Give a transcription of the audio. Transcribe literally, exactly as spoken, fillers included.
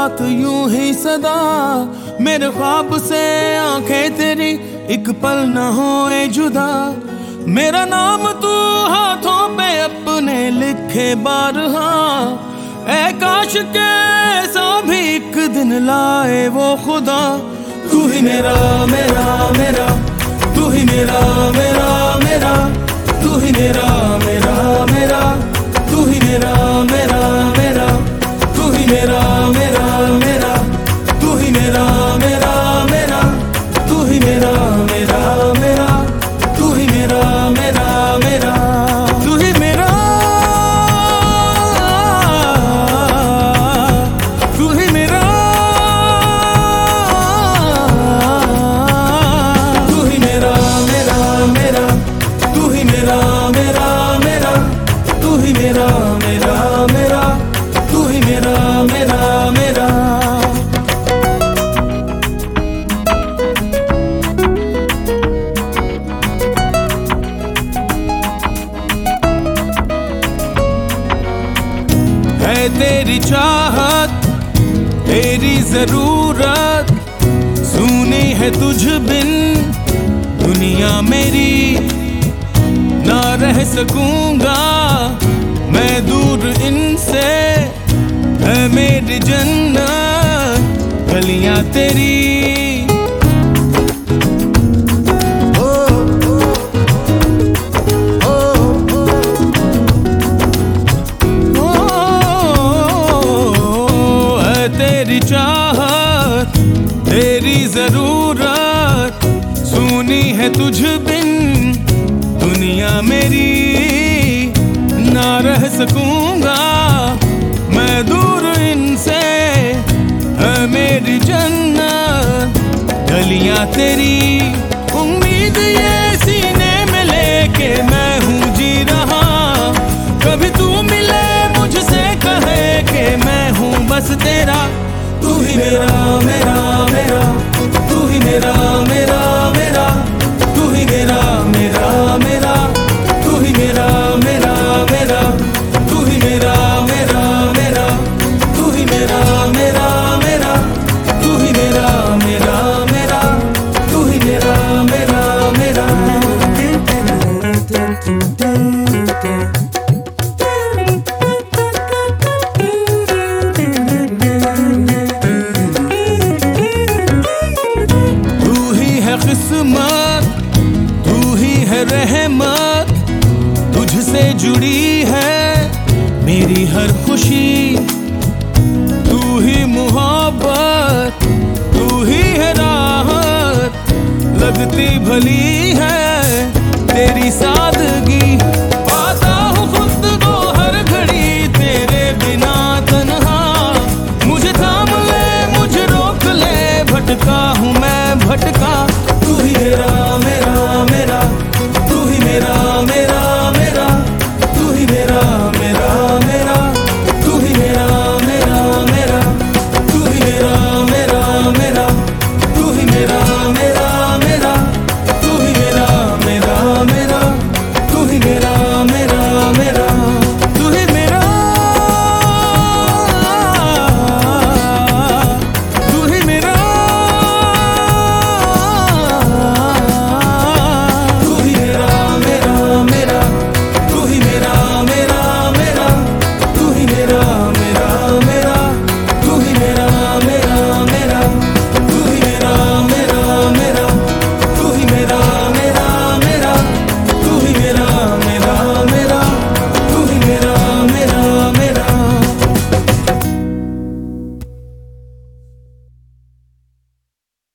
साथ यूं ही सदा, मेरे ख्वाब से आंखें तेरी एक पल न होए जुदा। मेरा नाम तू हाथों पे अपने लिखे बारहा, ऐ काश के ऐसा भी एक दिन लाए वो खुदा। तू ही मेरा मेरा मेरा, तू ही मेरा मेरा मेरा, तू ही मेरा मेरा मेरा, तू ही मेरा मेरा मेरा, तू ही मेरा मेरा मेरा, तू ही मेरा मेरा मेरा, तू ही मेरा मेरा मेरा, तू ही मेरा मेरा मेरा, तू ही मेरा, तू ही मेरा, तू ही मेरा मेरा मेरा, तू ही मेरा मेरा मेरा, तू ही मेरा मेरा मेरा, तू ही मेरा मेरा मेरा। है तेरी चाहत तेरी जरूरत, सुनी है तुझ बिन दुनिया मेरी, ना रह सकूंगा मैं दूर इनसे, है मेरी जन्नत गलियां तेरी। तेरी चाहत तेरी जरूरत, सुनी है तुझ बिन दुनिया मेरी, ना रह सकूंगा मैं दूर इनसे, है मेरी जन्नत गलियां तेरी। उम्मीद ये सीने में लेके मैं हूँ जी रहा, कभी तू मिले मुझसे कहे कि मैं हूँ बस तेरा। तू ही मेरा मेरा मेरा, तू ही मेरा मेरा मेरा, तू ही मेरा मेरा मेरा, तू ही मेरा मेरा मेरा, तू ही मेरा मेरा मेरा, तू ही मेरा मेरा मेरा, तू ही मेरा मेरा मेरा, तू ही मेरा मेरा मेरा। किस्मत तू ही है रहमत, तुझसे जुड़ी है मेरी हर खुशी, तू ही मोहब्बत तू ही है राहत, लगती भली है तेरी सा